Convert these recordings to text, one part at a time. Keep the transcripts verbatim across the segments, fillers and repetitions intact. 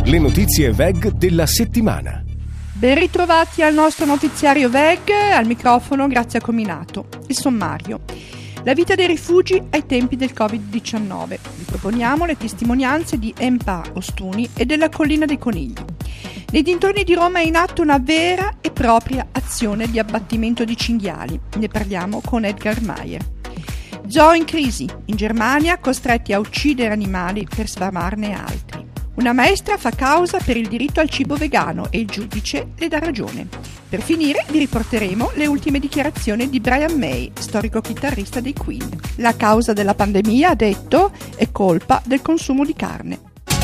Le notizie V E G della settimana. Ben ritrovati al nostro notiziario V E G, al microfono Grazia Cominato. Il sommario. La vita dei rifugi ai tempi del covid diciannove. Vi proponiamo le testimonianze di Empa Ostuni e della Collina dei Conigli. Nei dintorni di Roma è in atto una vera e propria azione di abbattimento di cinghiali. Ne parliamo con Edgar Meyer. Zoo in crisi. In Germania costretti a uccidere animali per sfamarne altri. Una maestra fa causa per il diritto al cibo vegano e il giudice le dà ragione. Per finire vi riporteremo le ultime dichiarazioni di Brian May, storico chitarrista dei Queen. La causa della pandemia, ha detto, è colpa del consumo di carne.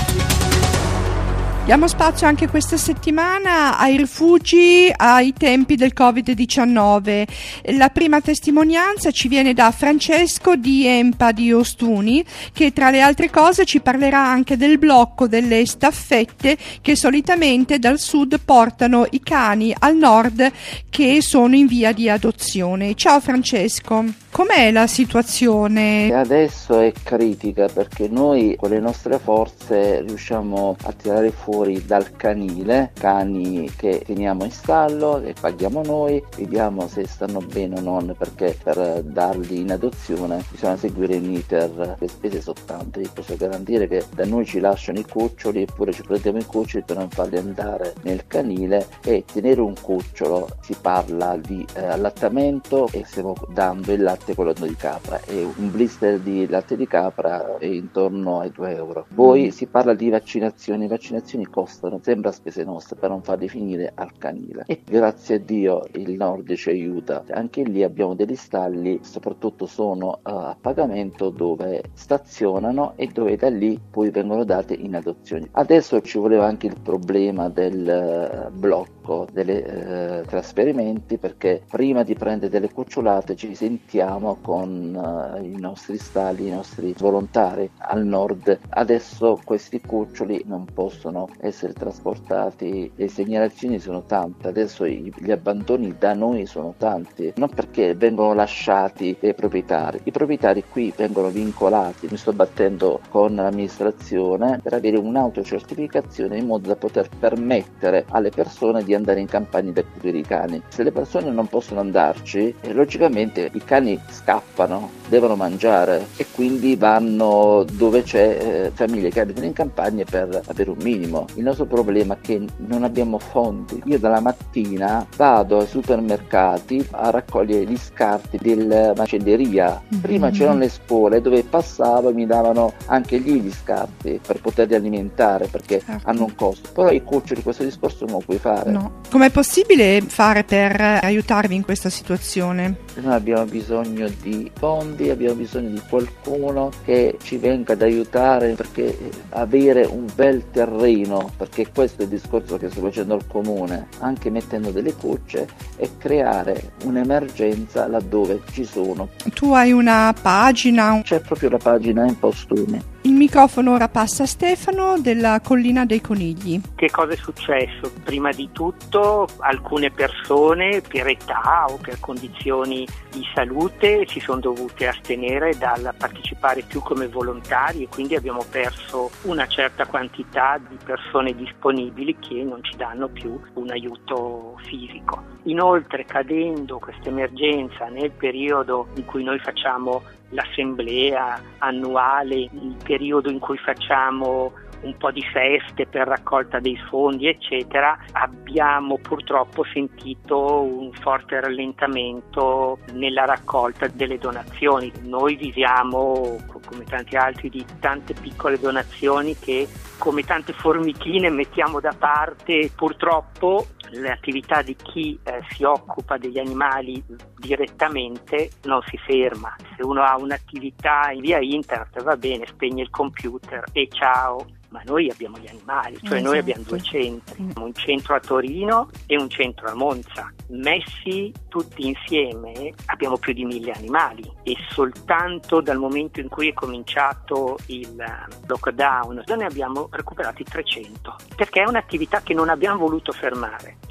Diamo spazio anche questa settimana ai rifugi ai tempi del covid diciannove. La prima testimonianza ci viene da Francesco di Empa di Ostuni, che tra le altre cose ci parlerà anche del blocco delle staffette che solitamente dal sud portano i cani al nord che sono in via di adozione. Ciao Francesco, com'è la situazione? Adesso è critica perché noi con le nostre forze riusciamo a tirare fuori dal canile cani che teniamo in stallo e paghiamo noi, vediamo se stanno bene o non, perché per darli in adozione bisogna seguire un iter, le spese sono tante. Vi posso garantire che da noi ci lasciano i cuccioli eppure ci prendiamo i cuccioli per non farli andare nel canile, e tenere un cucciolo si parla di eh, allattamento, e stiamo dando il latte con l'odno di capra, e un blister di latte di capra è intorno ai due euro. Poi si parla di vaccinazioni, vaccinazioni costano sempre a spese nostre per non farli finire al canile, e grazie a Dio il Nord ci aiuta. Anche lì abbiamo degli stalli, soprattutto sono uh, a pagamento, dove stazionano e dove da lì poi vengono date in adozione. Adesso ci voleva anche il problema del uh, blocco dei uh, trasferimenti, perché prima di prendere delle cucciolate ci sentiamo con uh, i nostri stalli, i nostri volontari al nord. Adesso questi cuccioli non possono essere trasportati, le segnalazioni sono tante, adesso gli abbandoni da noi sono tanti, non perché vengono lasciati dai proprietari, i proprietari qui vengono vincolati. Mi sto battendo con l'amministrazione per avere un'autocertificazione in modo da poter permettere alle persone di andare in campagna per cura dei cani. Se le persone non possono andarci, eh, logicamente i cani scappano, devono mangiare, e quindi vanno dove c'è eh, famiglie che abitano in campagna per avere un minimo. Il nostro problema è che non abbiamo fondi. Io dalla mattina vado ai supermercati a raccogliere gli scarti della macelleria. Prima mm-hmm. c'erano le spole dove passavo e mi davano anche lì gli scarti per poterli alimentare, perché certo. hanno un costo. Però i cuccioli questo discorso non lo puoi fare. No. Com'è possibile fare per aiutarvi in questa situazione? Noi abbiamo bisogno di fondi, abbiamo bisogno di qualcuno che ci venga ad aiutare, perché avere un bel terreno, perché questo è il discorso che sto facendo al comune, anche mettendo delle cucce, e creare un'emergenza laddove ci sono. Tu hai una pagina? C'è proprio la pagina Empa Ostuni. Il microfono ora passa a Stefano della Collina dei Conigli. Che cosa è successo? Prima di tutto alcune persone per età o per condizioni di salute si sono dovute astenere dal partecipare più come volontari, e quindi abbiamo perso una certa quantità di persone disponibili che non ci danno più un aiuto fisico. Inoltre, cadendo questa emergenza nel periodo in cui noi facciamo l'assemblea annuale, il periodo in cui facciamo un po' di feste per raccolta dei fondi eccetera, abbiamo purtroppo sentito un forte rallentamento nella raccolta delle donazioni. Noi viviamo, come tanti altri, di tante piccole donazioni che, come tante formichine, mettiamo da parte. Purtroppo l'attività di chi eh, si occupa degli animali direttamente non si ferma. Se uno ha un'attività via internet, va bene, spegne il computer e ciao. Ma noi abbiamo gli animali, cioè esatto. Noi abbiamo due centri, un centro a Torino e un centro a Monza. Messi tutti insieme abbiamo più di mille animali, e soltanto dal momento in cui è cominciato il lockdown ne abbiamo recuperati trecento, perché è un'attività che non abbiamo voluto fermare. Ci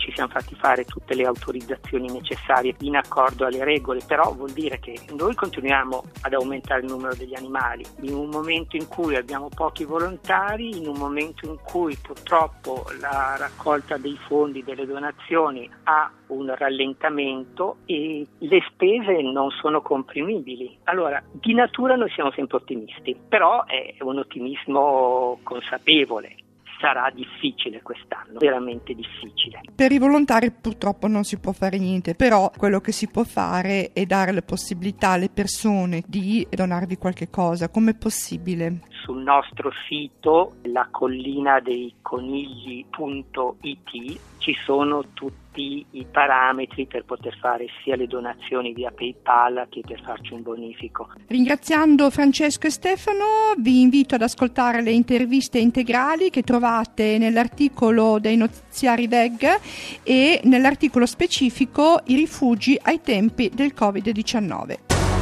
ci siamo fatti fare tutte le autorizzazioni necessarie in accordo alle regole, però vuol dire che noi continuiamo ad aumentare il numero degli animali in un momento in cui abbiamo pochi volontari, in un momento in cui purtroppo la raccolta dei fondi, delle donazioni ha un rallentamento e le spese non sono comprimibili. Allora, di natura noi siamo sempre ottimisti, però è un ottimismo consapevole. Sarà difficile quest'anno, veramente difficile. Per i volontari purtroppo non si può fare niente, però quello che si può fare è dare la possibilità alle persone di donarvi qualche cosa. Com'è possibile? Sul nostro sito, la collina dei conigli punto it, ci sono tutti i parametri per poter fare sia le donazioni via PayPal che per farci un bonifico. Ringraziando Francesco e Stefano, vi invito ad ascoltare le interviste integrali che trovate nell'articolo dei notiziari V E G e nell'articolo specifico I rifugi ai tempi del covid diciannove.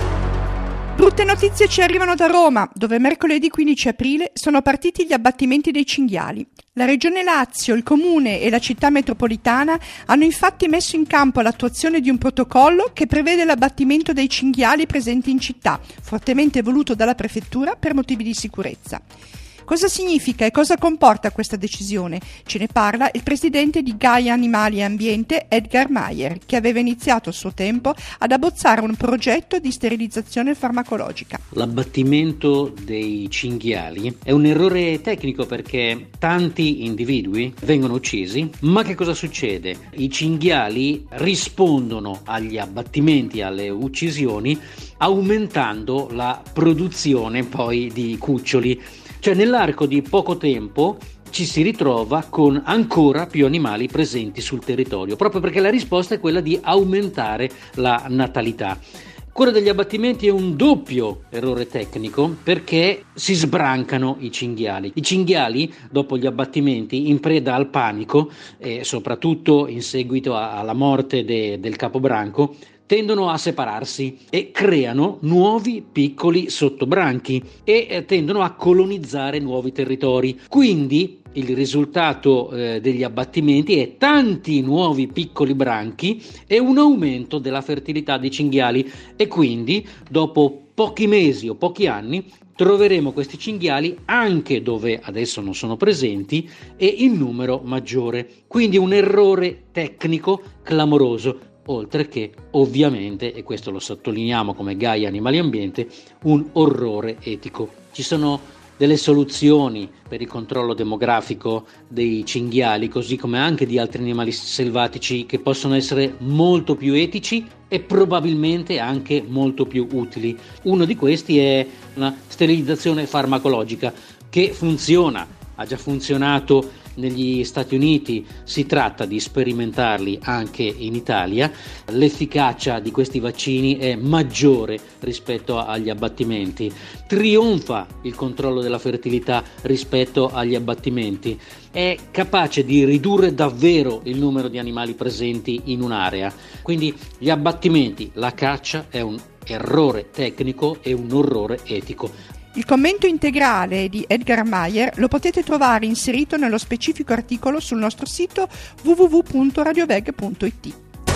Brutte notizie ci arrivano da Roma, dove mercoledì quindici aprile sono partiti gli abbattimenti dei cinghiali. La Regione Lazio, il Comune e la città metropolitana hanno infatti messo in campo l'attuazione di un protocollo che prevede l'abbattimento dei cinghiali presenti in città, fortemente voluto dalla Prefettura per motivi di sicurezza. Cosa significa e cosa comporta questa decisione? Ce ne parla il presidente di Gaia Animali e Ambiente, Edgar Mayer, che aveva iniziato a suo tempo ad abbozzare un progetto di sterilizzazione farmacologica. L'abbattimento dei cinghiali è un errore tecnico perché tanti individui vengono uccisi, ma che cosa succede? I cinghiali rispondono agli abbattimenti, alle uccisioni, aumentando la produzione poi di cuccioli. Cioè nell'arco di poco tempo ci si ritrova con ancora più animali presenti sul territorio, proprio perché la risposta è quella di aumentare la natalità. Quello degli abbattimenti è un doppio errore tecnico perché si sbrancano i cinghiali. I cinghiali, dopo gli abbattimenti, in preda al panico e soprattutto in seguito alla morte de, del capobranco, tendono a separarsi e creano nuovi piccoli sottobranchi e eh, tendono a colonizzare nuovi territori. Quindi il risultato eh, degli abbattimenti è tanti nuovi piccoli branchi e un aumento della fertilità dei cinghiali e quindi dopo pochi mesi o pochi anni troveremo questi cinghiali anche dove adesso non sono presenti e in numero maggiore. Quindi un errore tecnico clamoroso. Oltre che ovviamente, e questo lo sottolineiamo come Gaia Animali e Ambiente, un orrore etico. Ci sono delle soluzioni per il controllo demografico dei cinghiali, così come anche di altri animali selvatici, che possono essere molto più etici e probabilmente anche molto più utili. Uno di questi è una sterilizzazione farmacologica che funziona, ha già funzionato negli Stati Uniti, si tratta di sperimentarli anche in Italia. L'efficacia di questi vaccini è maggiore rispetto agli abbattimenti. Trionfa il controllo della fertilità rispetto agli abbattimenti. È capace di ridurre davvero il numero di animali presenti in un'area. Quindi gli abbattimenti, la caccia è un errore tecnico e un orrore etico. Il commento integrale di Edgar Mayer lo potete trovare inserito nello specifico articolo sul nostro sito w w w punto radioveg punto it.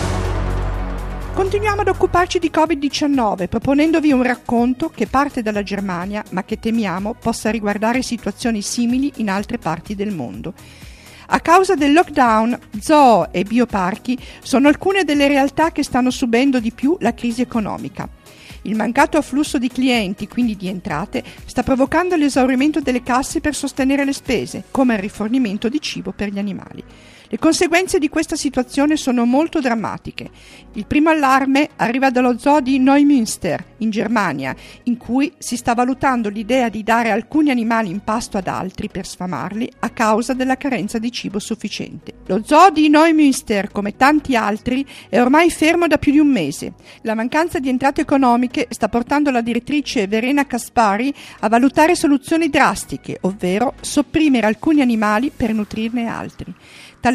Continuiamo ad occuparci di covid diciannove proponendovi un racconto che parte dalla Germania ma che temiamo possa riguardare situazioni simili in altre parti del mondo. A causa del lockdown, zoo e bioparchi sono alcune delle realtà che stanno subendo di più la crisi economica. Il mancato afflusso di clienti, quindi di entrate, sta provocando l'esaurimento delle casse per sostenere le spese, come il rifornimento di cibo per gli animali. Le conseguenze di questa situazione sono molto drammatiche. Il primo allarme arriva dallo zoo di Neumünster, in Germania, in cui si sta valutando l'idea di dare alcuni animali in pasto ad altri per sfamarli a causa della carenza di cibo sufficiente. Lo zoo di Neumünster, come tanti altri, è ormai fermo da più di un mese. La mancanza di entrate economiche sta portando la direttrice Verena Kaspari a valutare soluzioni drastiche, ovvero sopprimere alcuni animali per nutrirne altri. Tale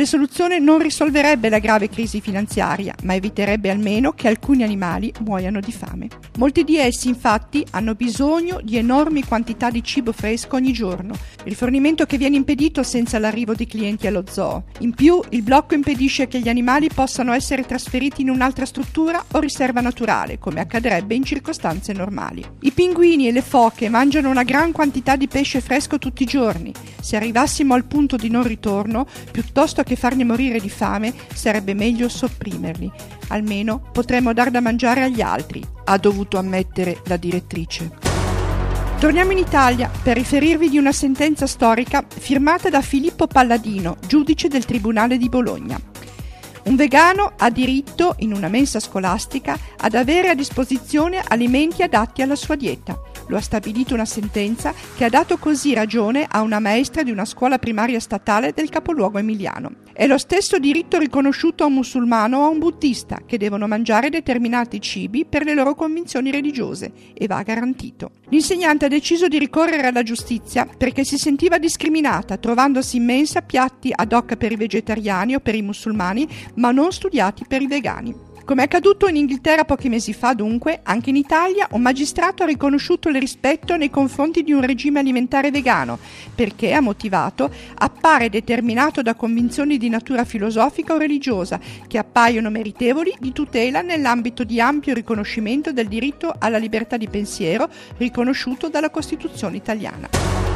soluzione non risolverebbe la grave crisi finanziaria, ma eviterebbe almeno che alcuni animali muoiano di fame. Molti di essi, infatti, hanno bisogno di enormi quantità di cibo fresco ogni giorno, rifornimento che viene impedito senza l'arrivo di clienti allo zoo. In più, il blocco impedisce che gli animali possano essere trasferiti in un'altra struttura o riserva naturale, come accadrebbe in circostanze normali. I pinguini e le foche mangiano una gran quantità di pesce fresco tutti i giorni. Se arrivassimo al punto di non ritorno, piuttosto che farne morire di fame, sarebbe meglio sopprimerli. Almeno potremmo dar da mangiare agli altri, ha dovuto ammettere la direttrice. Torniamo in Italia per riferirvi di una sentenza storica firmata da Filippo Palladino, giudice del Tribunale di Bologna. Un vegano ha diritto, in una mensa scolastica, ad avere a disposizione alimenti adatti alla sua dieta. Lo ha stabilito una sentenza che ha dato così ragione a una maestra di una scuola primaria statale del capoluogo emiliano. È lo stesso diritto riconosciuto a un musulmano o a un buddista, che devono mangiare determinati cibi per le loro convinzioni religiose, e va garantito. L'insegnante ha deciso di ricorrere alla giustizia perché si sentiva discriminata, trovandosi in mensa piatti ad hoc per i vegetariani o per i musulmani, ma non studiati per i vegani. Come è accaduto in Inghilterra pochi mesi fa, dunque, anche in Italia un magistrato ha riconosciuto il rispetto nei confronti di un regime alimentare vegano, perché, ha motivato, appare determinato da convinzioni di natura filosofica o religiosa, che appaiono meritevoli di tutela nell'ambito di ampio riconoscimento del diritto alla libertà di pensiero riconosciuto dalla Costituzione italiana.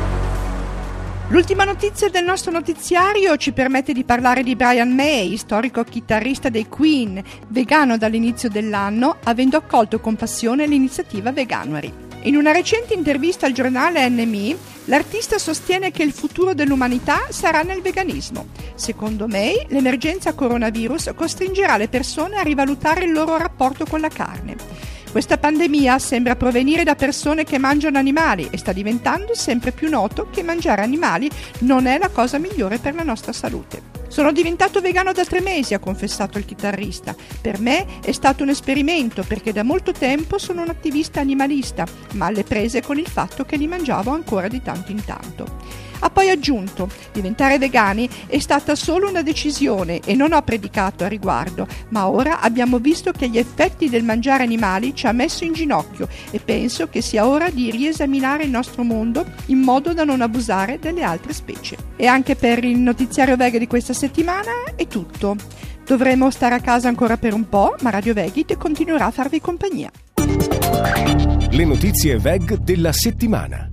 L'ultima notizia del nostro notiziario ci permette di parlare di Brian May, storico chitarrista dei Queen, vegano dall'inizio dell'anno, avendo accolto con passione l'iniziativa Veganuary. In una recente intervista al giornale N M E, l'artista sostiene che il futuro dell'umanità sarà nel veganismo. Secondo May, l'emergenza coronavirus costringerà le persone a rivalutare il loro rapporto con la carne. Questa pandemia sembra provenire da persone che mangiano animali e sta diventando sempre più noto che mangiare animali non è la cosa migliore per la nostra salute. Sono diventato vegano da tre mesi, ha confessato il chitarrista. Per me è stato un esperimento perché da molto tempo sono un attivista animalista, ma alle prese con il fatto che li mangiavo ancora di tanto in tanto. Ha poi aggiunto: diventare vegani è stata solo una decisione e non ho predicato a riguardo, ma ora abbiamo visto che gli effetti del mangiare animali ci ha messo in ginocchio e penso che sia ora di riesaminare il nostro mondo in modo da non abusare delle altre specie. E anche per il notiziario Veg di questa settimana è tutto. Dovremo stare a casa ancora per un po', ma Radio Vegit continuerà a farvi compagnia. Le notizie Veg della settimana.